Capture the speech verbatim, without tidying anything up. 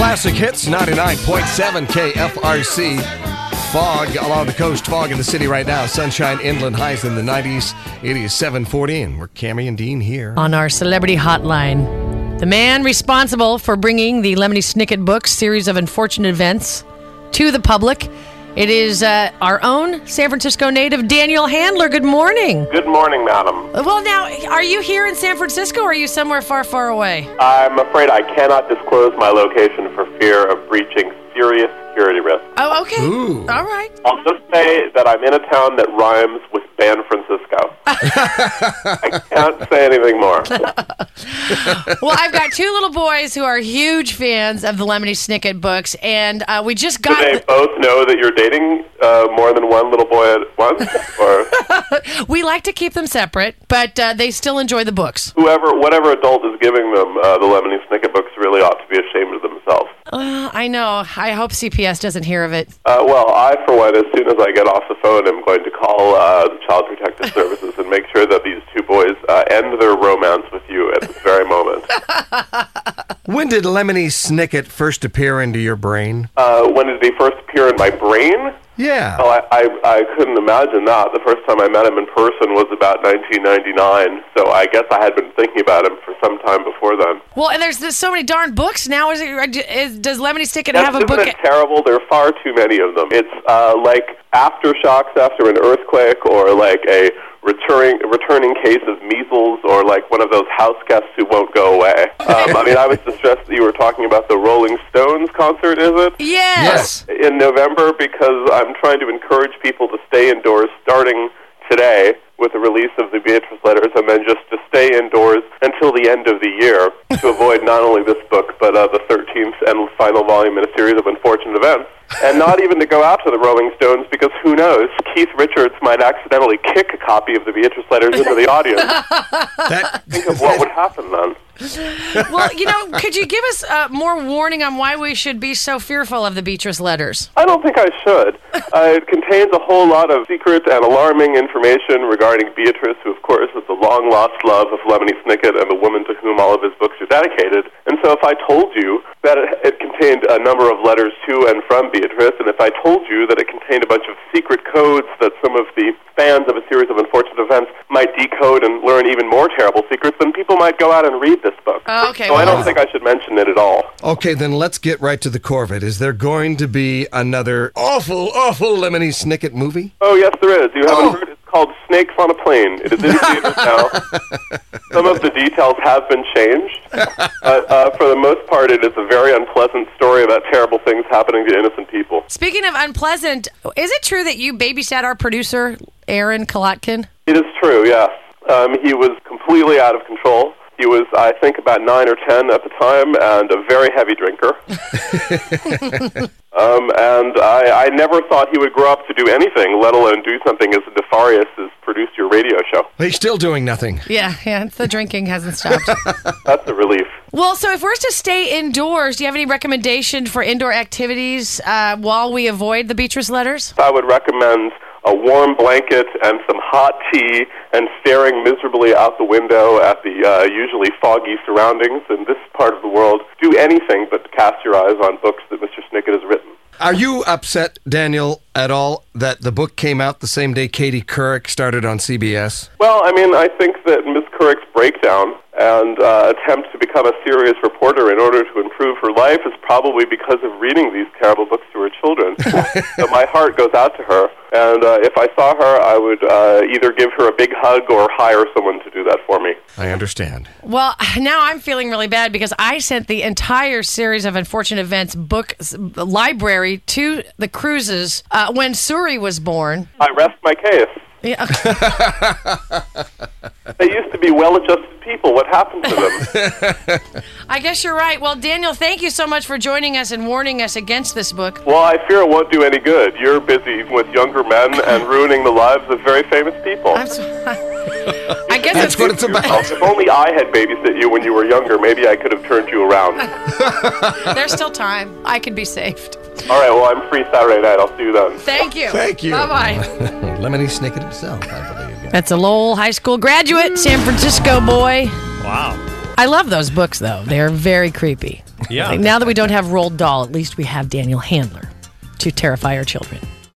Classic Hits, ninety-nine point seven K F R C. Fog along the coast, fog in the city right now. Sunshine inland, highs in the nineties. It is seven forty, and we're Cammie and Dean here. On our celebrity hotline, the man responsible for bringing the Lemony Snicket Books series of unfortunate events to the public. It is uh, our own San Francisco native, Daniel Handler. Good morning. Good morning, madam. Well, now, are you here in San Francisco, or are you somewhere far, far away? I'm afraid I cannot disclose my location for fear of breaching serious security risks. Oh, okay. Ooh. All right. I'll just say that I'm in a town that rhymes with San Francisco. I can't say anything more. Well, I've got two little boys who are huge fans of the Lemony Snicket books, and uh, we just got... Do they the- both know that you're dating uh, more than one little boy at once? Or we like to keep them separate, but uh, they still enjoy the books. whoever, whatever adult is giving them uh, the Lemony Snicket books really ought to be ashamed of themselves. Uh, I know. I hope C P S doesn't hear of it. Uh, well, I, for one, as soon as I get off the phone, am going to call uh, the Child Protective Services and make sure that these two boys uh, end their romance with you at this very moment. When did Lemony Snicket first appear into your brain? Uh, when did he first appear in my brain? Yeah. Well, I, I, I couldn't imagine that. The first time I met him in person was about nineteen ninety-nine, so I guess I had been thinking about him for some time before then. Well, and there's, there's so many darn books now. Is it? Is, does Lemony Snicket That's, have a isn't book? it terrible? There are far too many of them. It's uh, like aftershocks after an earthquake, or like a returning returning case of measles, or like one of those house guests who won't go away. Um, I mean, I was distressed that you were talking about the Rolling Stones concert, is it? Yes. In November, because I'm trying to encourage people to stay indoors starting today with the release of the Beatrice letters, and then just to stay indoors until the end of the year to avoid not only this book, but uh, the thirteenth and final volume in a series of unfortunate events. And not even to go out to the Rolling Stones, because who knows, Keith Richards might accidentally kick a copy of the Beatrice letters into the audience. That, Think of what would happen then. Well, you know, could you give us uh, more warning on why we should be so fearful of the Beatrice letters? I don't think I should. Uh, it contains a whole lot of secret and alarming information regarding Beatrice, who, of course, is the long-lost love of Lemony Snicket and the woman to whom all of his books are dedicated. And so if I told you that it, it contained a number of letters to and from Beatrice, and if I told you that it contained a bunch of secret codes that some of the fans of a series of unfortunate events might decode and learn even more terrible secrets, then people might go out and read this book. Oh, okay, So I well- don't think I should mention it at all. okay, then let's get right to the core of it. Is there going to be another awful, awful Lemony Snicket movie? Oh, yes, there is. You haven't Oh. heard? It's called Snakes on a Plane. It is in theaters now. Some of the details have been changed. Uh, uh, for the most part, it is a very unpleasant story about terrible things happening to innocent people. Speaking of unpleasant, is it true that you babysat our producer, Aaron Kolotkin? It is true, yes. Um, he was completely out of control. He was, I think, about nine or ten at the time, and a very heavy drinker. um, and I, I never thought he would grow up to do anything, let alone do something as nefarious as produce your radio show. He's still doing nothing. Yeah, yeah, the drinking hasn't stopped. That's a relief. Well, so if we're to stay indoors, do you have any recommendation for indoor activities uh, while we avoid the Beatrice letters? I would recommend a warm blanket and some hot tea and staring miserably out the window at the uh, usually foggy surroundings in this part of the world. Do anything but cast your eyes on books that Mister Snicket has written. Are you upset, Daniel, at all that the book came out the same day Katie Couric started on C B S? Well, I mean, I think that Miss Couric's breakdown and uh, attempt to become a serious reporter in order to improve her life is probably because of reading these terrible books to her children. So my heart goes out to her, and uh, if I saw her, I would uh, either give her a big hug or hire someone to do that for me. I understand. Well, now I'm feeling really bad because I sent the entire series of unfortunate events book s- library to the Cruises uh, when Suri was born. I rest my case. Yeah. They used to be well-adjusted people. What happened to them? I guess you're right. Well, Daniel, thank you so much for joining us and warning us against this book. Well, I fear it won't do any good. You're busy with younger men and ruining the lives of very famous people. I'm so, I guess That's it's, what it's about. If only I had babysit you when you were younger, maybe I could have turned you around. there's still time. I can be saved. All right, well, I'm free Saturday night. I'll see you then. Thank you. Thank you. Bye-bye. Lemony Snicket himself, I believe. Yeah. That's a Lowell High School graduate, San Francisco boy. Wow. I love those books, though. They're very creepy. Yeah. Like, now that we don't have Roald Dahl, at least we have Daniel Handler to terrify our children.